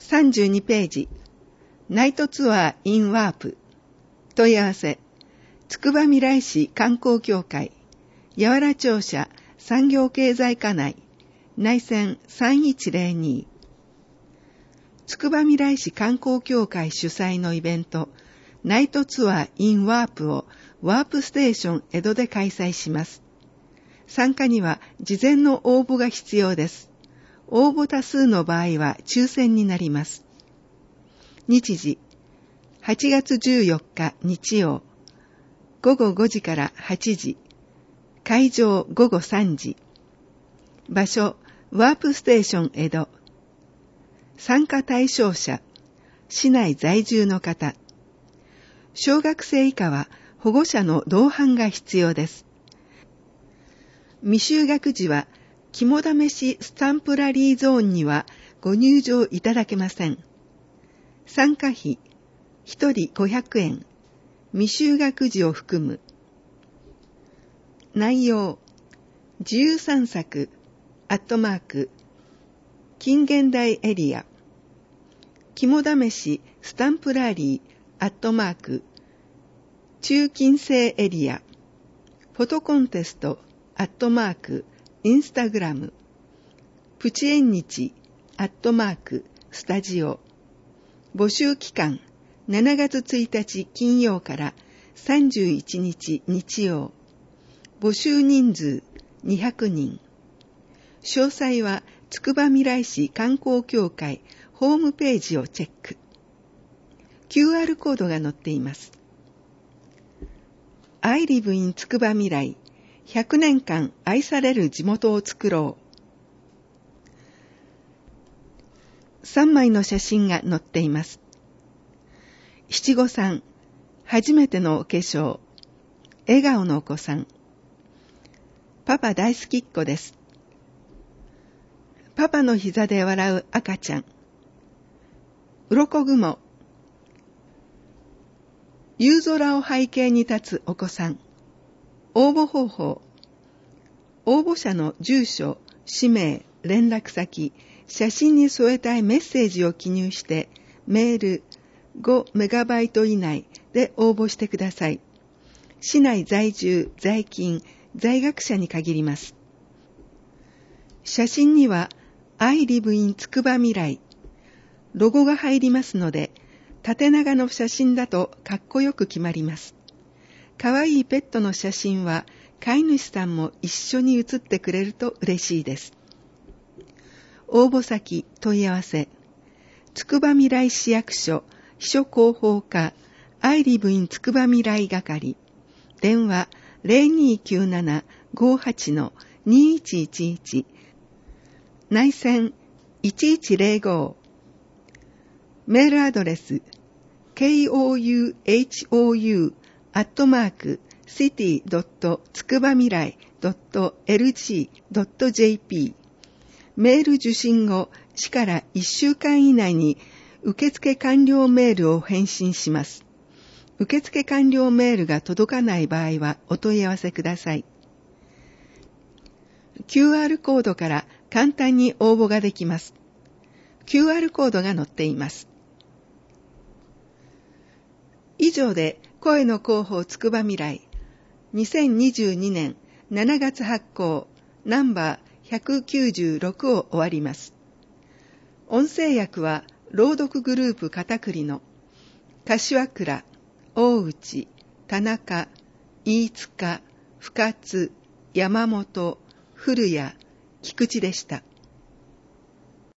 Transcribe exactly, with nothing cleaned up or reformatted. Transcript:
さんじゅうにページ、ナイトツアー in ワープ。問い合わせ、つくばみらい市観光協会、八原庁舎産業経済課内、内線さんいちゼロに。つくばみらい市観光協会主催のイベント、ナイトツアー in ワープをワープステーション江戸で開催します。参加には事前の応募が必要です。応募多数の場合は抽選になります。日時、はちがつじゅうよっか日曜、ごごごじからはちじ、会場ごごさんじ、場所、ワープステーション江戸。参加対象者、市内在住の方。小学生以下は保護者の同伴が必要です。未就学児は、肝試しスタンプラリーゾーンにはご入場いただけません。参加費、ひとりごひゃくえん、未就学児を含む。内容、自由散策、アットマーク、近現代エリア、肝試しスタンプラリー、アットマーク、中近世エリア、フォトコンテスト、アットマーク、インスタグラム、プチ縁日、アットマーク、スタジオ。募集期間、しちがつついたち金曜からさんじゅういちにち日曜。募集人数にひゃくにん。詳細はつくばみらい市観光協会ホームページをチェック。キューアール コードが載っています。I live in つくばみらい。ひゃくねんかん愛される地元を作ろう。さんまいの写真が載っています。七五三、初めてのお化粧、笑顔のお子さん。パパ大好きっ子です。パパの膝で笑う赤ちゃん。鱗雲。夕空を背景に立つお子さん。応募方法。応募者の住所、氏名、連絡先、写真に添えたいメッセージを記入して、メールごメガバイト以内で応募してください。市内在住、在勤、在学者に限ります。写真には、I live in つくばみらい。ロゴが入りますので、縦長の写真だとかっこよく決まります。かわいいペットの写真は飼い主さんも一緒に写ってくれると嬉しいです。応募先問い合わせ、つくばみらい市役所秘書広報課 I live in つくばみらい係、電話 ゼロにきゅうなな ごはち にいちいちいち、内線いちいちゼロご、メールアドレス ケーオーユーエイチオーユー アットマーク シティ ドット つくばみらい ドット エルジー ドット ジェーピー。 メール受信後、市からいっしゅうかん以内に受付完了メールを返信します。受付完了メールが届かない場合はお問い合わせください。キューアール コードから簡単に応募ができます。キューアール コードが載っています。以上で声の広報つくばみらいにせんにじゅうにねんしちがつ発行ナンバーひゃくきゅうじゅうろくを終わります。音声訳は朗読グループ片栗の柏倉、大内、田中、飯塚、深津、山本、古谷、菊池でした。